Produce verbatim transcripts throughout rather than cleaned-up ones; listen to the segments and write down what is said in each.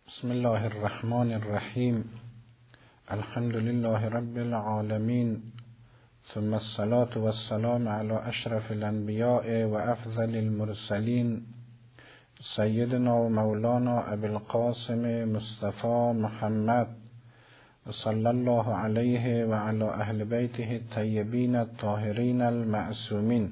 بسم الله الرحمن الرحیم. الحمد لله رب العالمین، ثم الصلاة والسلام على اشرف الانبیاء و افضل المرسلین، سیدنا و مولانا ابی القاسم مصطفى محمد صلی الله علیه و علی اهل بیته الطیبین الطاهرین المعصومین.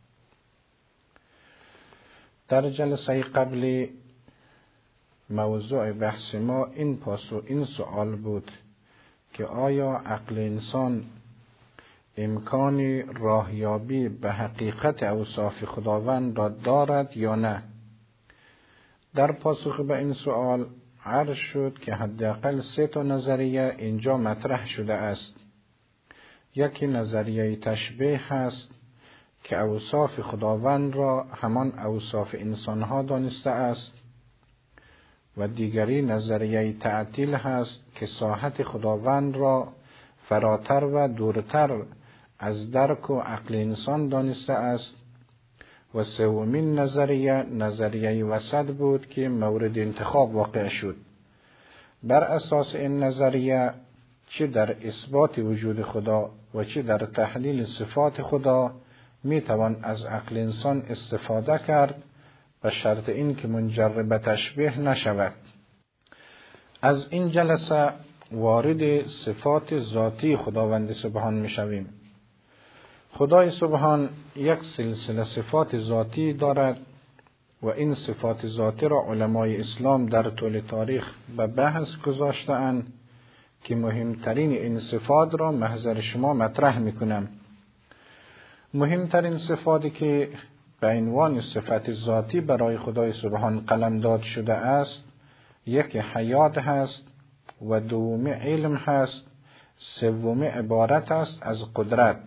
در جلسه قبلی موضوع بحث ما این پاسو این سوال بود که آیا عقل انسان امکانی راهیابی به حقیقت اوصاف خداوند را دارد یا نه؟ در پاسخ به این سوال عرض شد که حداقل سه تا نظریه اینجا مطرح شده است. یکی نظریه تشبیه هست که اوصاف خداوند را همان اوصاف انسانها دانسته است، و دیگری نظریه تعطیل هست که ساحت خداوند را فراتر و دورتر از درک و عقل انسان دانسته است، و سومین نظریه نظریه وسط بود که مورد انتخاب واقع شد. بر اساس این نظریه چه در اثبات وجود خدا و چه در تحلیل صفات خدا می توان از عقل انسان استفاده کرد، به شرط این که منجر به تشبیه نشود. از این جلسه وارد صفات ذاتی خداوند سبحان می شویم. خدای سبحان یک سلسله صفات ذاتی دارد و این صفات ذاتی را علمای اسلام در طول تاریخ به بحث گذاشته اند که مهمترین این صفات را محضر شما مطرح می کنم. مهمترین صفاتی که به عنوان صفت ذاتی برای خدای سبحان قلمداد شده است، یک حیات هست و دوم علم هست، سوم عبارت است از قدرت.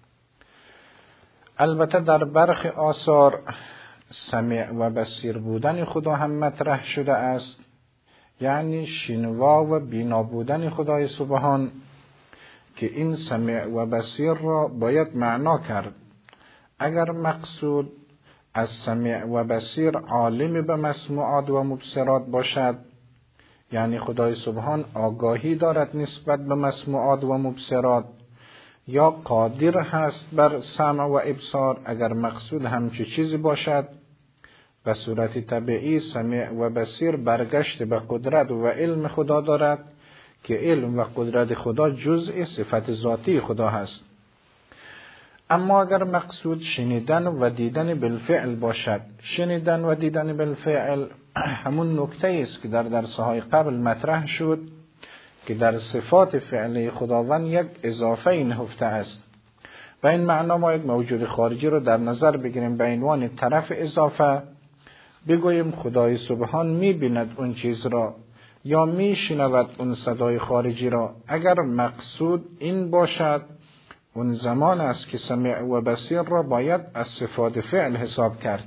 البته در برخی آثار سمیع و بصیر بودن خدا هم مطرح شده است، یعنی شنوا و بینا بودن خدای سبحان، که این سمیع و بصیر را باید معنا کرد. اگر مقصود از سمیع و بصیر عالم به مسموعات و مبصرات باشد، یعنی خدای سبحان آگاهی دارد نسبت به مسموعات و مبصرات، یا قادر هست بر سمع و ابصار، اگر مقصود همچی چیزی باشد، به صورت طبیعی سمیع و بصیر برگشت به قدرت و علم خدا دارد که علم و قدرت خدا جزء صفت ذاتی خدا هست. اما اگر مقصود شنیدن و دیدن بالفعل باشد، شنیدن و دیدن بالفعل همون نکته است که در درس‌های قبل مطرح شد که در صفات فعلی خداوند یک اضافه نهفته است. به این معنا ما یک موجود خارجی رو در نظر بگیریم به عنوان طرف اضافه، بگوییم خدای سبحان می‌بیند اون چیز را یا می‌شنود اون صدای خارجی را. اگر مقصود این باشد، اون زمان است که سمیع و بصیر را باید از صفات فعل حساب کرد.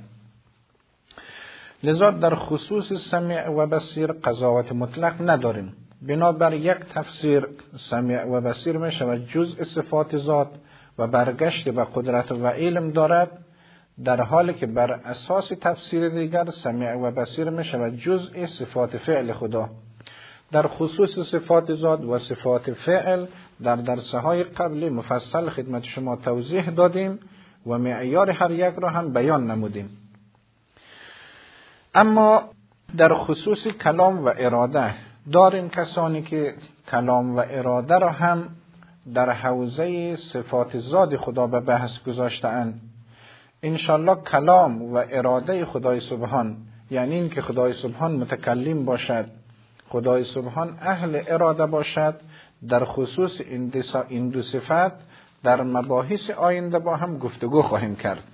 لذا در خصوص سمیع و بصیر قضاوت مطلق نداریم. بنابر یک تفسیر سمیع و بصیر می شود جزء صفات ذات و برگشت به قدرت و علم دارد، در حالی که بر اساس تفسیر دیگر سمیع و بصیر می شود جزء صفات فعل خدا. در خصوص صفات ذات و صفات فعل در درس‌های قبلی مفصل خدمت شما توضیح دادیم و معیار هر یک را هم بیان نمودیم. اما در خصوص کلام و اراده داریم کسانی که کلام و اراده را هم در حوزه صفات ذات خدا به بحث گذاشته‌اند. انشالله کلام و اراده خدای سبحان، یعنی این که خدای سبحان متکلم باشد، خدای سبحان اهل اراده باشد، در خصوص این دو صفت در مباحث آینده با هم گفتگو خواهیم کرد.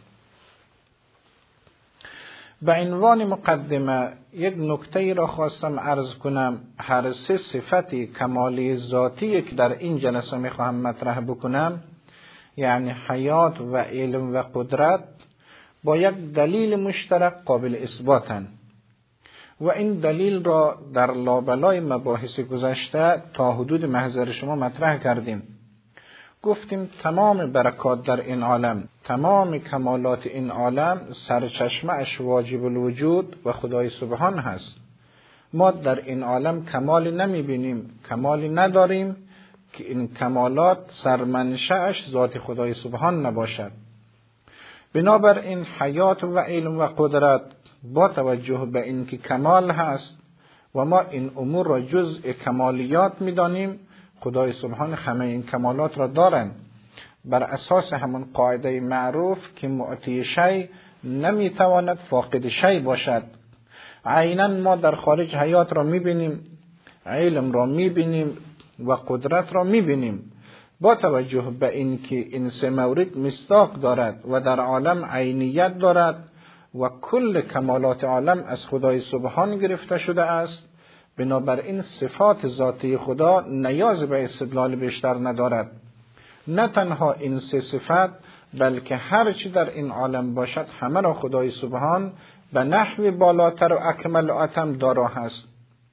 به عنوان مقدمه یک نکته را خواستم عرض کنم. هر سه صفت کمالی ذاتی که در این جلسه میخواهم مطرح بکنم، یعنی حیات و علم و قدرت، با یک دلیل مشترک قابل اثباتند و این دلیل را در لابلای مباحث گذشته تا حدود محضر شما مطرح کردیم. گفتیم تمام برکات در این عالم، تمام کمالات این عالم سرچشمه اش واجب الوجود و خدای سبحان هست ما در این عالم کمالی نمی بینیم، کمالی نداریم که این کمالات سرمنشأش ذات خدای سبحان نباشد. بنابراین حیات و علم و قدرت با توجه به این که کمال هست و ما این امور را جزء کمالیات می دانیم، خدای سبحان همه این کمالات را دارند. بر اساس همون قاعده معروف که معطی شی نمی تواند فاقد شی باشد. عیناً ما در خارج حیات را می بینیم، علم را می بینیم و قدرت را می بینیم. با توجه به این که این سه مورد مصداق دارد و در عالم عینیت دارد و کل کمالات عالم از خدای سبحان گرفته شده است، بنابراین صفات ذاتی خدا نیاز به استدلال بیشتر ندارد. نه تنها این سه صفت بلکه هر چی در این عالم باشد همه را خدای سبحان به نحو بالاتر و اکمل و اتم دارا هست.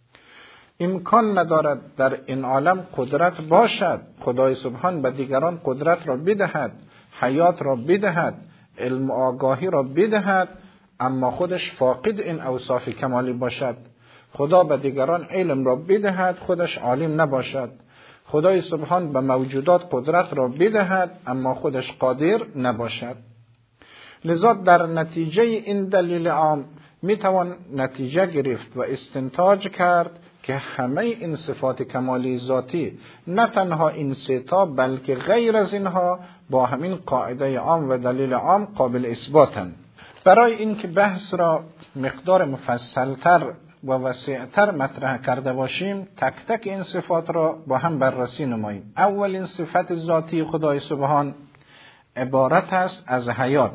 امکان ندارد در این عالم قدرت باشد خدای سبحان به دیگران قدرت را بدهد، حیات را بدهد، علم و آگاهی را بدهد، اما خودش فاقد این اوصاف کمالی باشد. خدا به دیگران علم را بدهد، خودش عالم نباشد. خدای سبحان به موجودات قدرت را بدهد، اما خودش قادر نباشد. لذا در نتیجه این دلیل عام می توان نتیجه گرفت و استنتاج کرد که همه این صفات کمالی ذاتی نه تنها این سه تا بلکه غیر از اینها با همین قاعده عام و دلیل عام قابل اثباتند. برای اینکه بحث را مقدار مفصلتر و وسیعتر مطرح کرده باشیم، تک تک این صفات را با هم بررسی نماییم. اولین صفت ذاتی خدای سبحان عبارت است از حیات.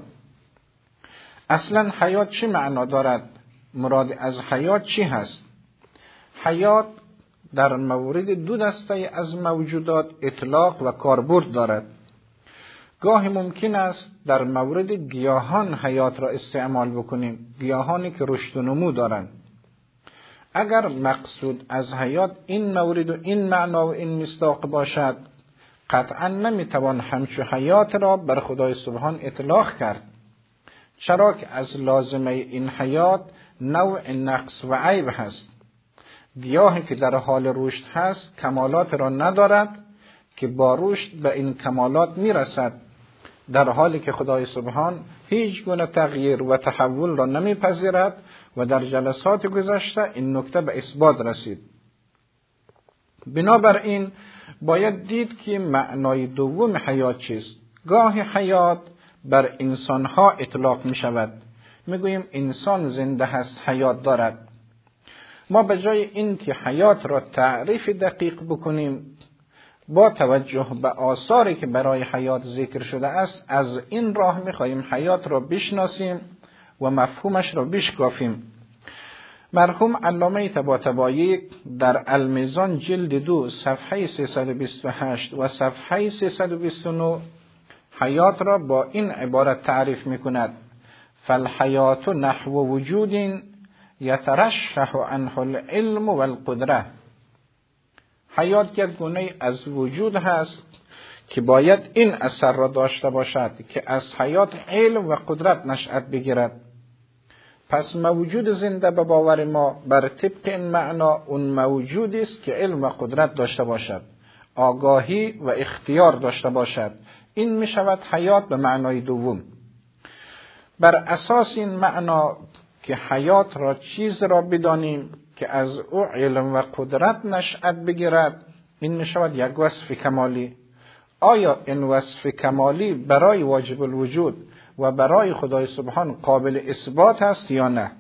اصلا حیات چی معنا دارد؟ مراد از حیات چی هست؟ حیات در مورد دو دسته از موجودات اطلاق و کاربرد دارد. گاهی ممکن است در مورد گیاهان حیات را استعمال بکنیم، گیاهانی که رشد و نمو دارند. اگر مقصود از حیات این مورد و این معنا و این مصداق باشد، قطعا نمیتوان همچو حیات را بر خدای سبحان اطلاق کرد، چرا که از لازمه این حیات نوع نقص و عیب هست. گیاهی که در حال رشد هست کمالات را ندارد که با رشد به این کمالات میرسد، در حالی که خدای سبحان هیچ گونه تغییر و تحول را نمیپذیرد و در جلسات گذشته این نکته به اثبات رسید. بنابراین باید دید که معنای دوم حیات چیست. گاهی حیات بر انسانها اطلاق می شود، می گوییم انسان زنده هست، حیات دارد. ما به جای این که حیات را تعریف دقیق بکنیم، با توجه به آثاری که برای حیات ذکر شده است، از این راه می خواهیم حیات را بشناسیم و مفهومش را بشکافیم. مرحوم علامه طباطبایی در المیزان جلد دو صفحه سیصد و بیست و هشت و صفحه سیصد و بیست و نه حیات را با این عبارت تعریف می کند: فالحیات نحو وجود یترشح عنه العلم والقدره. حیات یک گونه از وجود هست که باید این اثر را داشته باشد که از حیات علم و قدرت نشأت بگیرد. پس موجود زنده به باور ما بر طبق این معنا اون موجودی است که علم و قدرت داشته باشد، آگاهی و اختیار داشته باشد. این می شود حیات به معنای دوم. بر اساس این معنا که حیات را چیز را بدانیم که از او علم و قدرت نشأت بگیرد، این می شود یک وصف کمالی. آیا این وصف کمالی برای واجب الوجود و برای خدای سبحان قابل اثبات است یا نه؟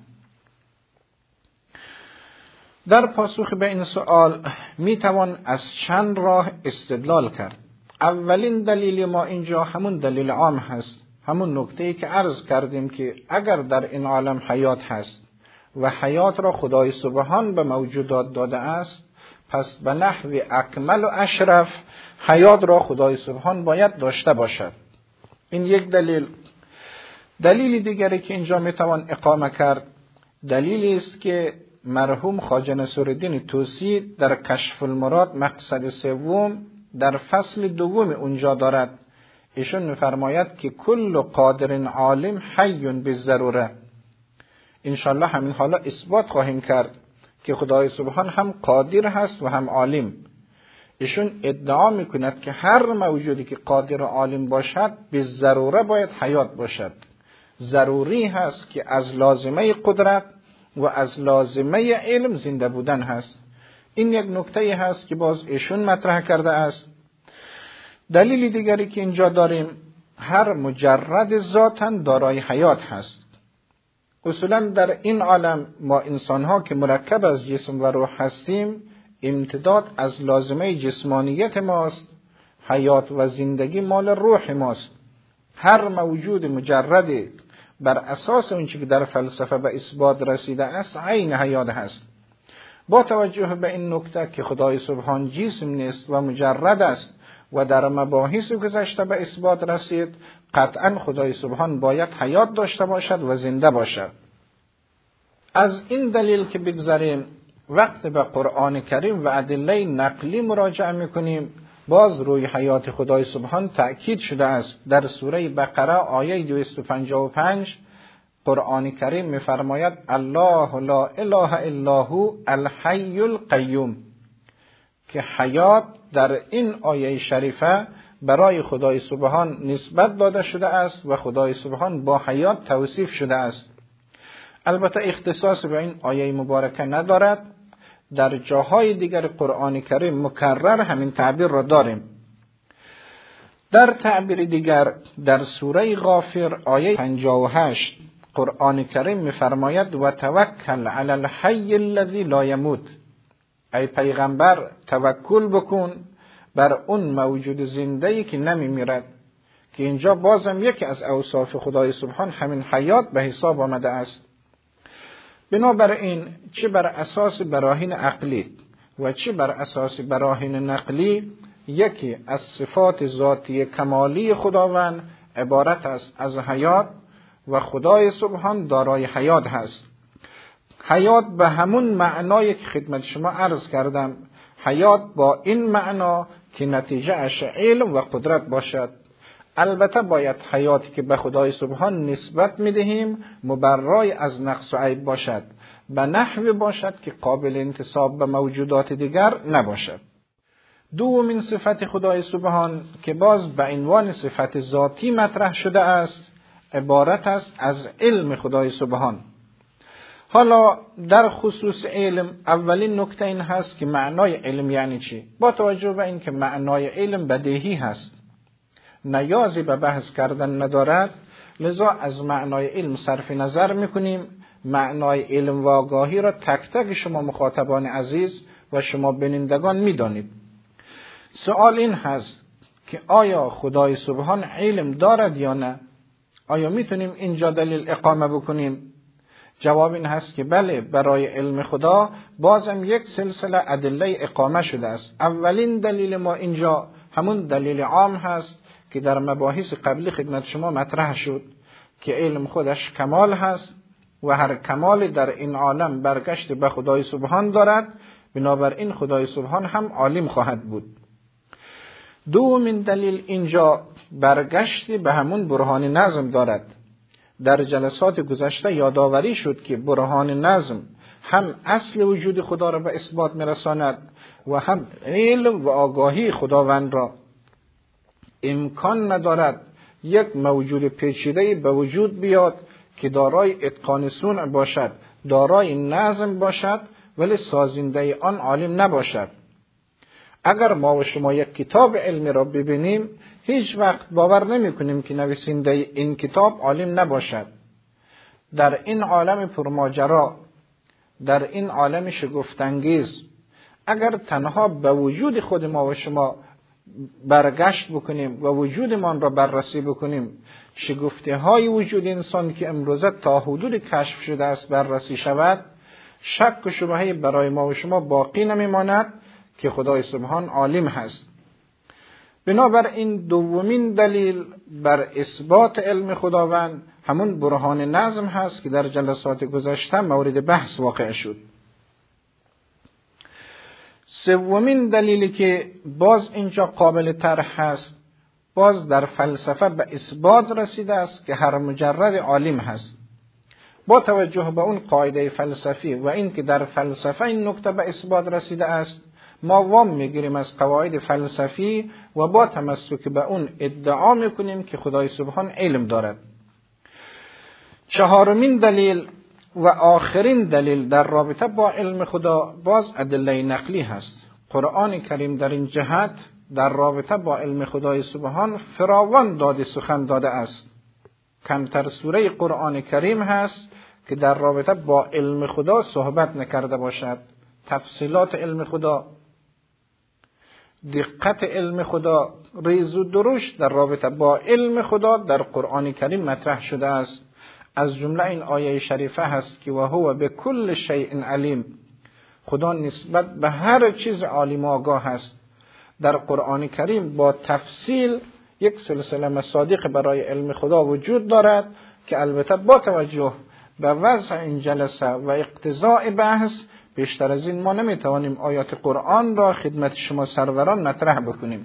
در پاسخ به این سوال می توان از چند راه استدلال کرد. اولین دلیل ما اینجا همون دلیل عام هست، همون نکته‌ای که عرض کردیم که اگر در این عالم حیات هست و حیات را خدای سبحان به موجودات داده است، پس به نحو اکمل و اشرف حیات را خدای سبحان باید داشته باشد. این یک دلیل. دلیل دیگری که اینجا میتوان اقامه کرد، دلیلی است که مرحوم خواجه نصیرالدین طوسی در کشف المراد مقصد سوم در فصل دوم اونجا دارد. ایشون میفرماید که کل قادر عالم حی بالضروره. انشالله همین حالا اثبات خواهیم کرد که خدای سبحان هم قادر هست و هم عالم. ایشون ادعا میکند که هر موجودی که قادر و عالم باشد به ضروره باید حیات باشد. ضروری هست که از لازمه قدرت و از لازمه علم زنده بودن هست. این یک نکته هست که باز ایشون مطرح کرده است. دلیل دیگری که اینجا داریم، هر مجرد ذاتاً دارای حیات هست. اصولاً در این عالم ما انسان‌ها که مرکب از جسم و روح هستیم، امتداد از لازمه جسمانیت ماست، حیات و زندگی مال روح ماست. هر موجود مجرد بر اساس اون چیزی که در فلسفه به اثبات رسیده است عین حیات هست. با توجه به این نکته که خدای سبحان جسم نیست و مجرد است و در مباحث گذشته به اثبات رسید، قطعا خدای سبحان باید حیات داشته باشد و زنده باشد. از این دلیل که بگذاریم وقت به قرآن کریم و ادله نقلی مراجعه میکنیم، باز روی حیات خدای سبحان تأکید شده است. در سوره بقره آیه دویست و پنجاه و پنج قرآن کریم میفرماید الله لا اله الا هو الحی القیوم، که حیات در این آیه شریفه برای خدای سبحان نسبت داده شده است و خدای سبحان با حیات توصیف شده است. البته اختصاص به این آیه مبارکه ندارد، در جاهای دیگر قرآن کریم مکرر همین تعبیر را داریم. در تعبیر دیگر در سوره غافر آیه پنجاه و هشت قرآن کریم می‌فرماید و توکل علی الحی الذی لا یموت، ای پیغمبر توکل بکن بر اون موجود زنده‌ای که نمی‌میرد، که اینجا بازم یکی از اوصاف خدای سبحان همین حیات به حساب آمده است. بنابراین چه بر اساس براهین عقلی و چه بر اساس براهین نقلی، یکی از صفات ذاتی کمالی خداوند عبارت است از حیات و خدای سبحان دارای حیات هست. حیات به همون معنای که خدمت شما عرض کردم، حیات با این معنا که نتیجه اش علم و قدرت باشد. البته باید حیاتی که به خدای سبحان نسبت میدهیم مبرای از نقص و عیب باشد، به نحوی باشد که قابل انتساب به موجودات دیگر نباشد. دومین صفت خدای سبحان که باز به عنوان صفت ذاتی مطرح شده است، عبارت است از علم خدای سبحان. حالا در خصوص علم اولین نکته این هست که معنای علم یعنی چی؟ با توجه به این که معنای علم بدیهی هست، نیازی به بحث کردن ندارد، لذا از معنای علم صرف نظر میکنیم. معنای علم و آگاهی را تک تک شما مخاطبان عزیز و شما بینندگان میدانید. سوال این هست که آیا خدای سبحان علم دارد یا نه؟ آیا میتونیم اینجا دلیل اقامه بکنیم؟ جواب این هست که بله، برای علم خدا بازم یک سلسله ادله اقامه شده است. اولین دلیل ما اینجا همون دلیل عام هست که در مباحث قبلی خدمت شما مطرح شد، که علم خودش کمال هست و هر کمال در این عالم برگشت به خدای سبحان دارد، بنابراین خدای سبحان هم عالم خواهد بود. دومین دلیل اینجا برگشت به همون برهان نظم دارد. در جلسات گذشته یادآوری شد که برهان نظم هم اصل وجود خدا را به اثبات میرساند و هم علم و آگاهی خداوند را. امکان ندارد یک موجود پیچیده به وجود بیاد که دارای اتقان صنع باشد، دارای نظم باشد، ولی سازنده آن عالم نباشد. اگر ما و شما یک کتاب علمی را ببینیم، هیچ وقت باور نمی کنیم که نویسنده این کتاب عالم نباشد. در این عالم پرماجرا، در این عالم شگفت‌انگیز، اگر تنها به وجود خود ما و شما برگشت بکنیم و وجودمان را بررسی بکنیم، شگفته های وجود انسان که امروزه تا حدود کشف شده است بررسی شود، شک و شبهه برای ما و شما باقی نمیماند که خدای سبحان عالم هست. بنابراین دومین دلیل بر اثبات علم خداوند همون برهان نظم هست که در جلسات گذشته مورد بحث واقع شد. سومین دلیلی که باز اینجا قابل طرح هست، باز در فلسفه به اثبات رسیده است که هر مجرد عالم هست. با توجه به اون قاعده فلسفی و این که در فلسفه این نکته به اثبات رسیده است، ما وام میگیریم از قواعد فلسفی و با تمسک به اون ادعا میکنیم که خدای سبحان علم دارد. چهارمین دلیل و آخرین دلیل در رابطه با علم خدا باز ادله نقلی هست. قرآن کریم در این جهت در رابطه با علم خدای سبحان فراوان داده سخن داده است. کمتر سوره قرآن کریم هست که در رابطه با علم خدا صحبت نکرده باشد. تفصیلات علم خدا، دقت علم خدا، ریز و درشت در رابطه با علم خدا در قرآن کریم مطرح شده است. از جمله این آیه شریفه هست که و هو بكل شیء علیم، خدا نسبت به هر چیز عالم آگاه است. در قرآن کریم با تفصیل یک سلسله مصادیق برای علم خدا وجود دارد که البته با توجه به وضع این جلسه و اقتضاء بحث بیشتر از این ما نمیتوانیم آیات قرآن را خدمت شما سروران مطرح بکنیم.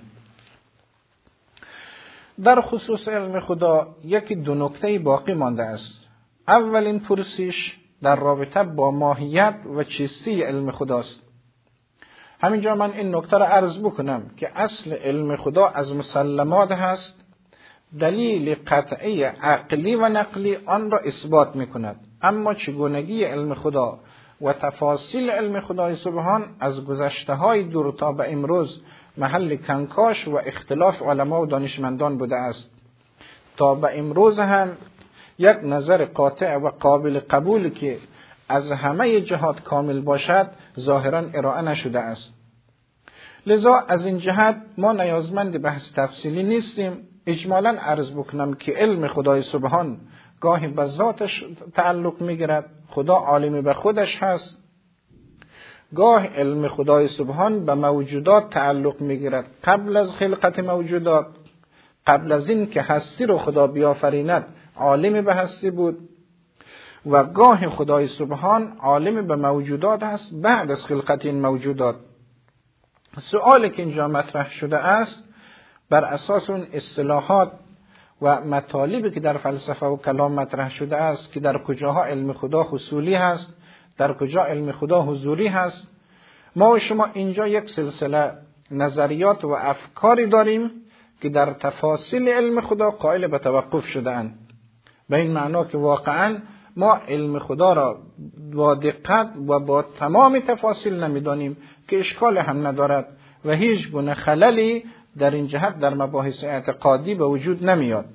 در خصوص علم خدا یکی دو نکته باقی مانده است. اولین پرسش در رابطه با ماهیت و چیستی علم خداست. همینجا من این نکته را عرض بکنم که اصل علم خدا از مسلمات هست، دلیل قطعی عقلی و نقلی آن را اثبات میکند، اما چگونگی علم خدا و تفاصیل علم خدای سبحان از گذشته های دور تا به امروز محل کنکاش و اختلاف علما و دانشمندان بوده است. تا به امروز هم یک نظر قاطع و قابل قبول که از همه جهات کامل باشد ظاهرا ارائه نشده است. لذا از این جهت ما نیازمند بحث تفصیلی نیستیم. اجمالاً عرض بکنم که علم خدای سبحان گاهی به ذاتش تعلق میگیرد، خدا عالم به خودش هست. گاه علم خدای سبحان به موجودات تعلق میگیرد، قبل از خلقت موجودات، قبل از این که هستی رو خدا بیافریند عالم به هستی بود. و گاه خدای سبحان عالم به موجودات است بعد از خلقت این موجودات. سؤالی که اینجا مطرح شده است بر اساس اون اصطلاحات و مطالبی که در فلسفه و کلام مطرح شده است که در کجاها علم خدا حصولی هست، در کجا علم خدا حضوری هست. ما و شما اینجا یک سلسله نظریات و افکاری داریم که در تفاصیل علم خدا قائل به توقف شده اند، به این معنا که واقعا ما علم خدا را با دقت و با تمام تفاصیل نمیدانیم که اشکال هم ندارد و هیچ گونه خللی در این جهت در مباحث اعتقادی به وجود نمیاد.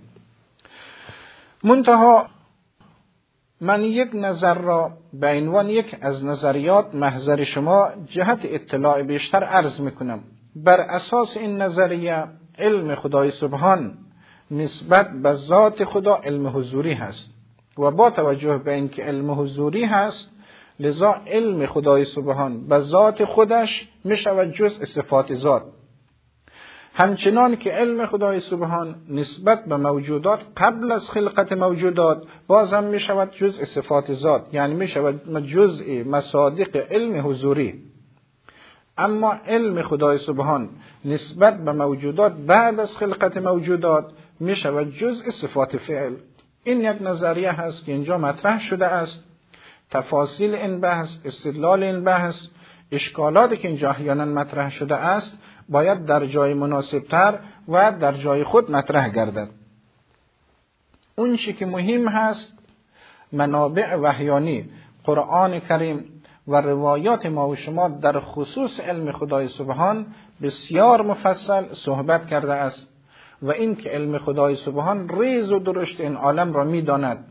منتها من یک نظر را به عنوان یک از نظریات محضر شما جهت اطلاع بیشتر عرض میکنم. بر اساس این نظریه علم خدای سبحان نسبت به ذات خدا علم حضوری هست و با توجه به اینکه علم حضوری هست لذا علم خدای سبحان به ذات خودش میشود جزء صفات ذات. همچنان که علم خدای سبحان نسبت به موجودات قبل از خلقت موجودات باز هم می شود جزء صفات ذات، یعنی می شود جزء مصادیق علم حضوری. اما علم خدای سبحان نسبت به موجودات بعد از خلقت موجودات می شود جزء صفات فعل. این یک نظریه هست که اینجا مطرح شده است. تفاصیل این بحث، استدلال این بحث، اشکالاتی که اینجا احیانا مطرح شده است باید در جای مناسبتر و در جای خود مطرح گردد. اون چی که مهم هست منابع وحیانی قرآن کریم و روایات ما و شما در خصوص علم خدای سبحان بسیار مفصل صحبت کرده است و این که علم خدای سبحان ریز و درشت این عالم را می داند.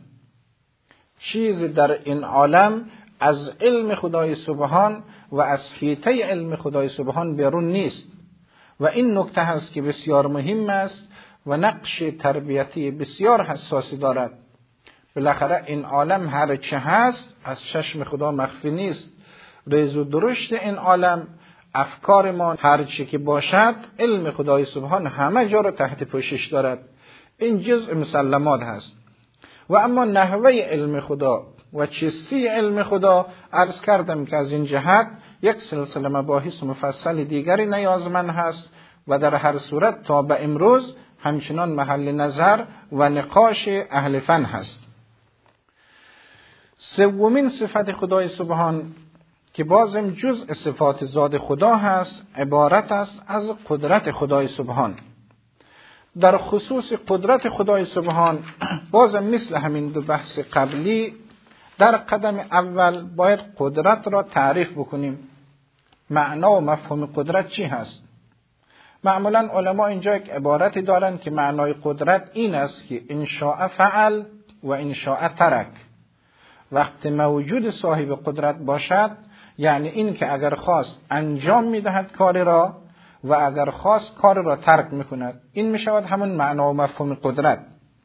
چیزی در این عالم از علم خدای سبحان و از حیطه علم خدای سبحان بیرون نیست و این نکته هست که بسیار مهم است و نقش تربیتی بسیار حساسی دارد. بالاخره این عالم هر چه هست از چشم خدا مخفی نیست. ریز و درشت این عالم، افکار ما، هر چی که باشد علم خدای سبحان همه جا را تحت پوشش دارد. این جزء مسلمات هست. و اما نحوه علم خدا و چیستی علم خدا عرض کردم که از این جهت یک سلسله مباحث مفصل دیگری نیازمند هست و در هر صورت تا به امروز همچنان محل نظر و نقاش اهل فن هست. سومین صفت خدای سبحان که بازم جزء صفات ذات خدا هست، عبارت است از قدرت خدای سبحان. در خصوص قدرت خدای سبحان بازم مثل همین دو بحث قبلی در قدم اول باید قدرت را تعریف بکنیم. معنا و مفهوم قدرت چی هست؟ معمولا علما اینجا یک عبارتی دارن که معنای قدرت این است که ان شاء فعل و ان شاء ترک. وقتی موجود صاحب قدرت باشد یعنی این که اگر خواست انجام میدهد کاری را و اگر خواست کار را ترک میکند. این میشود همون معنا و مفهوم قدرت.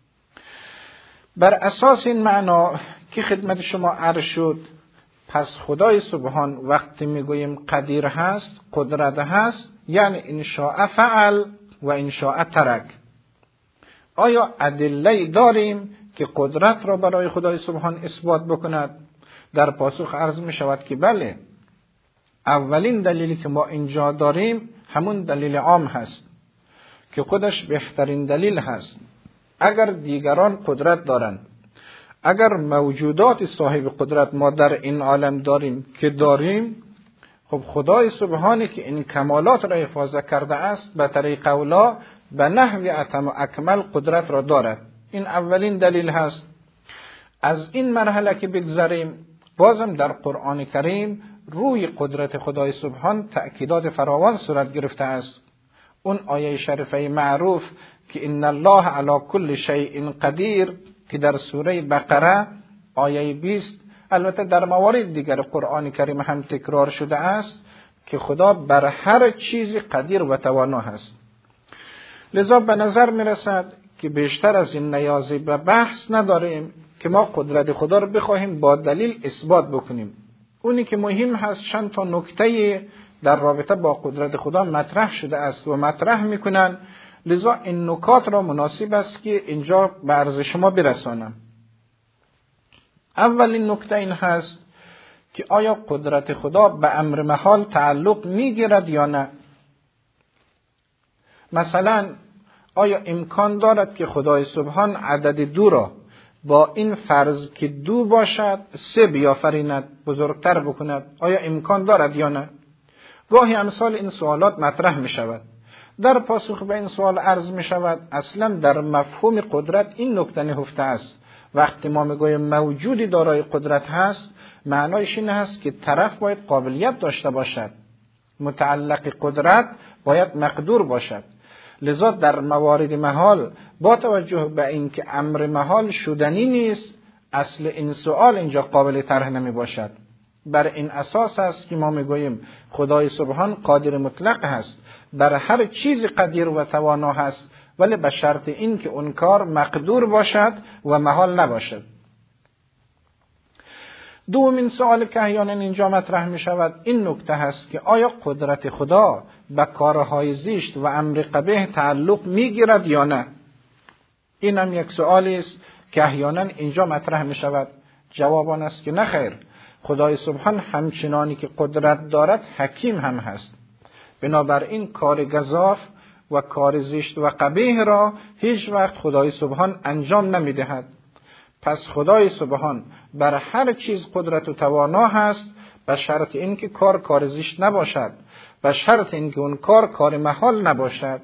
بر اساس این معنا که خدمت شما عرض شد، پس خدای سبحان وقتی میگوییم قدیر هست، قدرت هست، یعنی ان شاء فعل و ان شاء ترک. آیا ادله داریم که قدرت را برای خدای سبحان اثبات بکند؟ در پاسخ عرض می شود که بله. اولین دلیلی که ما اینجا داریم همون دلیل عام هست که خودش بهترین دلیل هست. اگر دیگران قدرت دارند، اگر موجودات صاحب قدرت ما در این عالم داریم که داریم، خب خدای سبحانی که این کمالات را حفاظ کرده است به طریق اولا به نحو اتم و اکمل قدرت را دارد. این اولین دلیل هست. از این مرحله که بگذاریم، بازم در قرآن کریم روی قدرت خدای سبحان تأکیدات فراوان صورت گرفته است. اون آیه شریفه معروف که ان الله علی کل شیء قدیر که در سوره بقره آیه بیست، البته در موارد دیگر قرآن کریم هم تکرار شده است که خدا بر هر چیزی قدیر و توانا هست. لذا به نظر می رسد که بیشتر از این نیازی به بحث نداریم که ما قدرت خدا رو بخواهیم با دلیل اثبات بکنیم. اونی که مهم هست چند تا نکته در رابطه با قدرت خدا مطرح شده است و مطرح میکنن. لذا این نکات را مناسب است که اینجا به عرض شما برسانم. اولین نکته این هست که آیا قدرت خدا به امر محال تعلق میگیرد یا نه؟ مثلا آیا امکان دارد که خدای سبحان عدد دو را با این فرض که دو باشد سه بیافریند، بزرگتر بکند؟ آیا امکان دارد یا نه؟ گاهی امثال این سوالات مطرح می شود. در پاسخ به این سوال عرض می شود اصلا در مفهوم قدرت این نکته نهفته است. وقتی ما میگویم موجودی دارای قدرت هست، معنایش این هست که طرف باید قابلیت داشته باشد، متعلق قدرت باید مقدور باشد. لذا در موارد محال با توجه به اینکه امر محال شدنی نیست، اصل این سوال اینجا قابل طرح نمی باشد. بر این اساس است که ما میگوییم خدای سبحان قادر مطلق هست، بر هر چیز قدیر و توانا هست، ولی به شرط این که اون کار مقدور باشد و محال نباشد. دومین سوال که احیانا اینجا مطرح می شود این نکته هست که آیا قدرت خدا به کارهای زشت و امر قبیح تعلق می گیرد یا نه؟ این هم یک سوالی است که احیانا اینجا مطرح می شود. جواب آن است که نه خیر. خدای سبحان همچنانی که قدرت دارد حکیم هم هست. بنابراین کار گزاف و کار زشت و قبیح را هیچ وقت خدای سبحان انجام نمی دهد. پس خدای سبحان بر هر چیز قدرت و توانا هست، به شرط اینکه کار کار زشت نباشد، به شرط اینکه اون کار کار محال نباشد.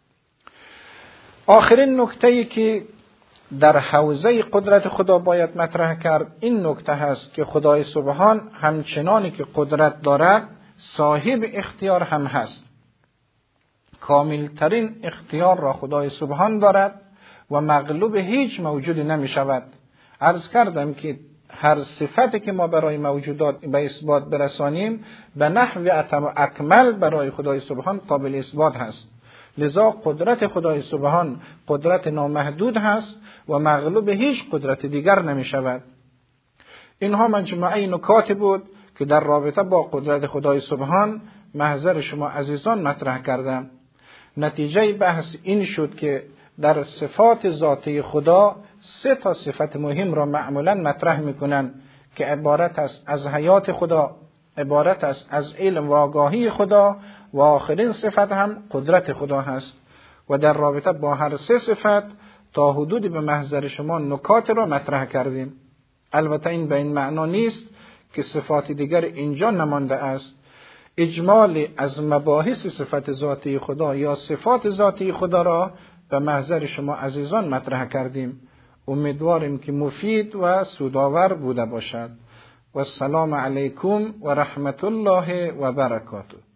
آخرین نکته‌ای که در حوزه قدرت خدا باید مطرح کرد این نکته هست که خدای سبحان همچنانی که قدرت دارد صاحب اختیار هم هست. کامل ترین اختیار را خدای سبحان دارد و مغلوب هیچ موجودی نمی شود. عرض کردم که هر صفتی که ما برای موجودات به اثبات برسانیم به نحو اتم و اکمل برای خدای سبحان قابل اثبات هست. لذا قدرت خدای سبحان قدرت نامحدود هست و مغلوب هیچ قدرت دیگر نمی شود. اینها مجموعه نکات بود که در رابطه با قدرت خدای سبحان محضر شما عزیزان مطرح کردم. نتیجه بحث این شد که در صفات ذاتی خدا سه تا صفت مهم را معمولا مطرح میکنن که عبارت است از حیات خدا، عبارت است از علم و آگاهی خدا و آخرین صفت هم قدرت خدا هست. و در رابطه با هر سه صفت تا حدودی به محضر شما نکات را مطرح کردیم. البته این به این معنا نیست که صفات دیگر اینجا نمانده است. اجمالی از مباحث صفت ذاتی خدا یا صفات ذاتی خدا را به محضر شما عزیزان مطرح کردیم. امیدواریم که مفید و سودآور بوده باشد. و السلام علیکم و رحمت الله و برکاته.